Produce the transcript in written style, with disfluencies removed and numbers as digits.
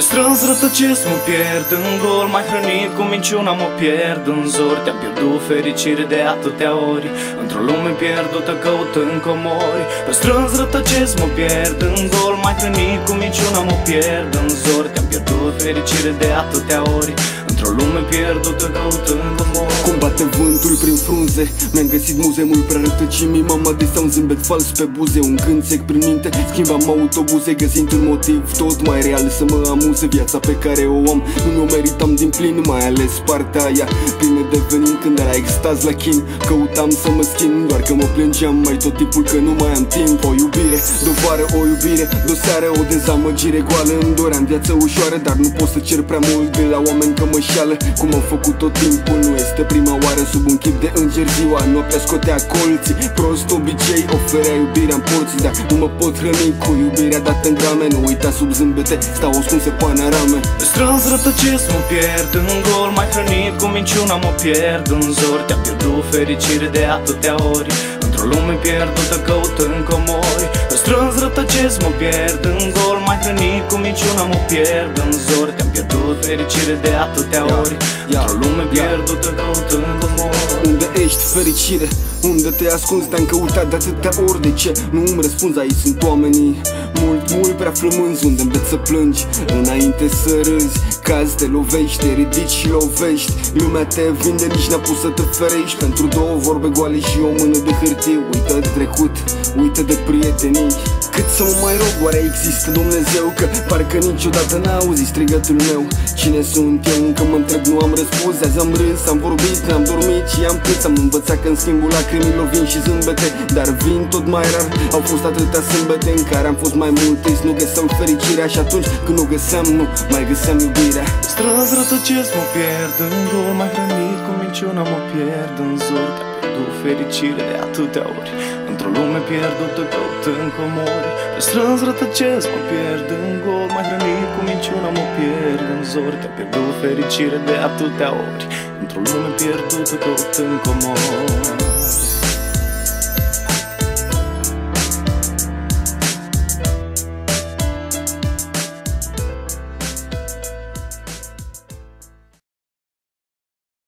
Strâns rătăcesc, mă pierd în gol, mai hrănit cu minciuna mă pierd în zor. Te-am pierdut fericire de atâtea ori, într-o lume pierdută căutând comori. Pe strâns rătăcesc, mă pierd în gol, mai hrănit cu minciuna mă pierd în zor. Te-am pierdut fericire de atâtea ori, într-o lume pierdută căutând comori. Cum bate vântul prin frunze, mi-am găsit muze mult prea rătăcimi. Mama adesea un zâmbet fals pe buze, un gând sec prin minte. Schimbam autobuze găsind un motiv tot mai real să mă amuze. Viața pe care o am nu mi-o meritam din plin, mai ales partea aia plină de venin. Când era extaz la chin, căutam să mă schimb, doar că mă plângeam mai tot timpul că nu mai am timp. O iubire, de vară o iubire, de seară o dezamăgire goală. Îmi doream viață ușoară, dar nu pot să cer prea mult de la oameni că mă șeală. Cum am făcut tot timpul, nu este prima oară. Sub un chip de înger ziua, noaptea scotea colții. Prost obicei, oferea iubirea în porții, dar nu mă pot hrăni cu iubirea dată în grame. Nu uita sub zâmbete, stau ascunse panorame. Strâns rătăcesc, mă pierd în gol, mai hrănit cu minciuna mă pierd în zor. Te-am pierdut fericire de atâtea ori, într-o lume pierdută căutând comori. Strâns rătăcesc, mă pierd în gol, mai hrănit cu minciuna mă pierd în zor. Te-am pierdut fericire de atâtea ori, într-o lume pierdută căutând comori. Unde ești, fericire? Unde te ascunzi? Te-am căutat de atâtea ori, de ce nu îmi răspunzi? Aici sunt oamenii mult prea flămânzi, unde înveți să plângi înainte să râzi. Cazi, te lovești, te ridici și lovești. Lumea te vinde, nici n-a pus să te ferești. Pentru două vorbe goale și o mână de hârtie. Uită de trecut, uită de prietenii. Cât să mă mai rog, oare există Dumnezeu? Că parcă niciodată n-auzi strigătul meu. Cine sunt eu? Încă mă întreb, nu am răspuns. Azi am râs, am vorbit, am dormit și am plâns. Am învățat că în schimbul lacrimilor vin și zâmbete, dar vin tot mai rar. Au fost atâtea sâmbete în care am fost mai mult trist. Nu găseam fericirea și atunci când o găseam, nu mai găseam iubirea. Strâns rătăcesc, mă pierd în gol, mai hrănit cu minciuna mă pierd în zor. Te-am pierdut fericire de atâtea ori, într-o lume pierdută căutând comori. Strâns rătăcesc, mă pierd în gol, mai hrănit cu minciuna mă pierd în zor. Te-am pierdut fericire de atâtea ori, într-o lume pierdută căutând comori.